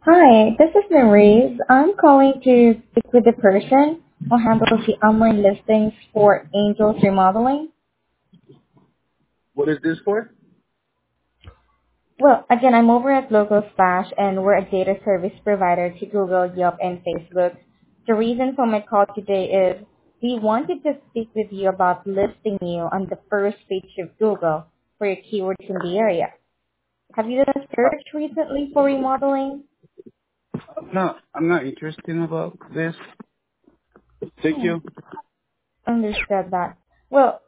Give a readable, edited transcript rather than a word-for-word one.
Hi, this is Maurice. I'm calling to speak with the person who handles the online listings for Angels Remodeling. What is this for? Well, again, I'm over at Local Splash and we're a data service provider to Google, Yelp, and Facebook. The reason for my call today is we wanted to speak with you about listing you on the first page of Google for your keywords in the area. Have you done a search recently for remodeling? I'm not interested about this. Thank Hmm. you. Understood that. Well,